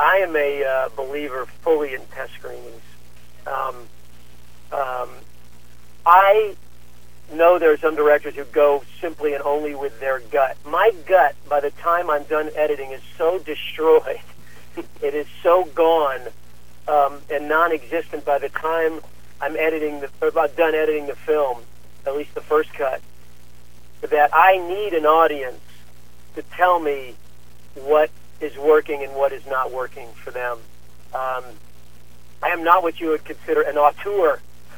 I am a believer fully in test screenings. I know there are some directors who go simply and only with their gut. My gut, by the time I'm done editing, is so destroyed. It is so gone and non-existent by the time I'm done editing the film, at least the first cut, that I need an audience to tell me what is working and what is not working for them. I am not what you would consider an auteur.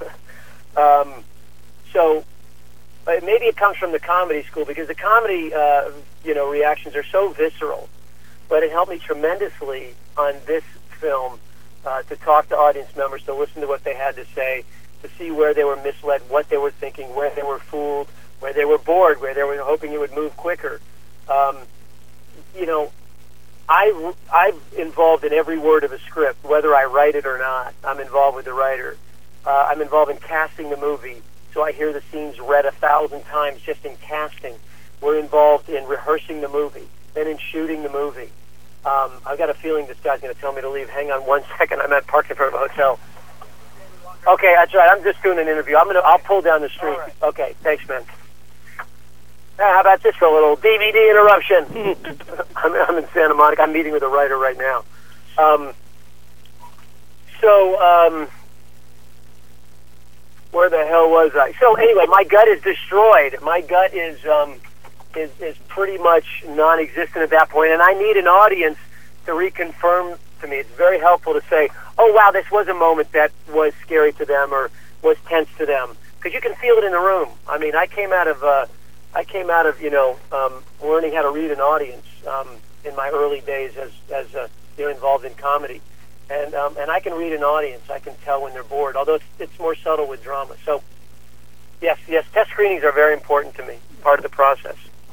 So maybe it comes from the comedy school, because the comedy reactions are so visceral. But it helped me tremendously on this film to talk to audience members, to listen to what they had to say, to see where they were misled, what they were thinking, where they were fooled, where they were bored, where they were hoping it would move quicker. I'm involved in every word of a script, whether I write it or not. I'm involved with the writer. I'm involved in casting the movie, so I hear the scenes read 1,000 times just in casting. We're involved in rehearsing the movie, then in shooting the movie. I've got a feeling this guy's going to tell me to leave. Hang on one second. I'm at parking for a hotel. Okay, that's right. I'm just doing an interview. I'll pull down the street. Right. Okay, thanks, man. How about this for a little DVD interruption? I'm in Santa Monica. I'm meeting with a writer right now. Where the hell was I? So anyway, my gut is destroyed. My gut is pretty much non-existent at that point, and I need an audience to reconfirm to me. It's very helpful to say, oh, wow, this was a moment that was scary to them or was tense to them, because you can feel it in the room. I mean, I came out of learning how to read an audience in my early days as involved in comedy, and I can read an audience. I can tell when they're bored, although it's more subtle with drama. So yes, test screenings are very important to me, part of the process.